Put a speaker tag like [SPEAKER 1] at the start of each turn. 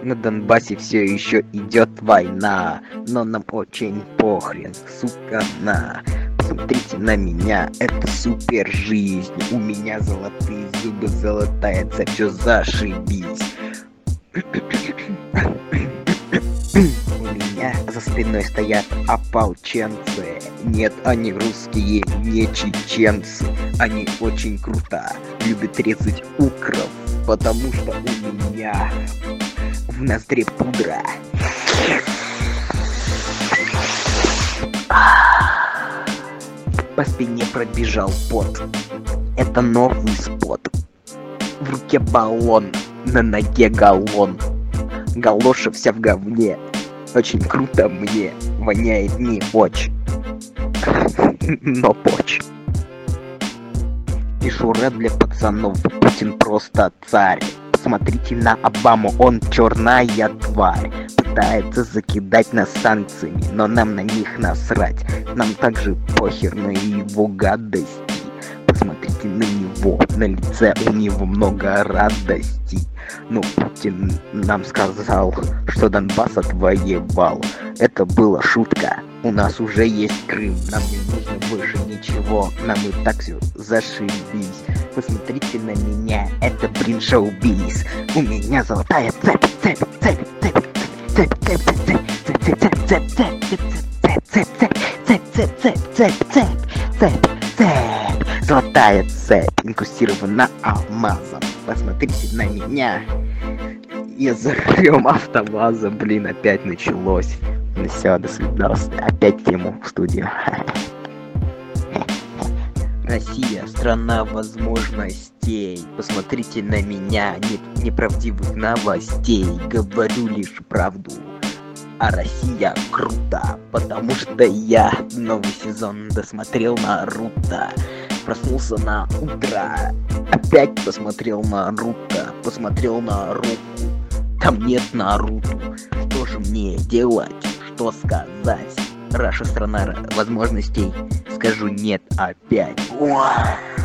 [SPEAKER 1] На Донбассе все еще идет война, но нам очень похрен, сука, на. Посмотрите на меня, это супер жизнь. У меня золотые зубы, золотая цепь, все зашибись. У меня за спиной стоят ополченцы. Нет, они русские, не чеченцы. Они очень круто любят резать укров, потому что у меня в ноздре пудра. По спине пробежал пот. Это новый спот. В руке баллон, на ноге галлон. Галоша вся в говне. Очень круто мне. Воняет не очень. Но поч. Пишу рэп для пацанов. Путин просто царь. Посмотрите на Обаму, он черная тварь. Пытается закидать нас санкциями, но нам на них насрать. Нам также похер на его гадости. Посмотрите на него, на лице у него много радости. Но Путин нам сказал, что Донбасс отвоевал. Это была шутка, у нас уже есть Крым. Нам не нужно больше ничего, нам и так все зашибись. Посмотрите на меня, это блин шоу-биз. У меня золотая цепь, цепь, цепь, цепь, цепь, цепь, цепь, цепь, цепь, цепь, цепь, цепь, цепь, цепь, цепь, цепь, цепь, цепь, цепь. Золотая цепь, инкрустирована алмазом. Посмотрите на меня. Я за рулем АвтоВАЗа, блин, опять началось. Ну все, до свидания. Опять тему в студию. Россия, страна возможностей. Посмотрите на меня, нет неправдивых новостей. Говорю лишь правду. А Россия круто, потому что я новый сезон досмотрел Наруто. Проснулся на утро, опять посмотрел Наруто, посмотрел на руку. Там нет Наруто. Что же мне делать? Что сказать? Раша, страна возможностей. Скажу нет опять. Уа!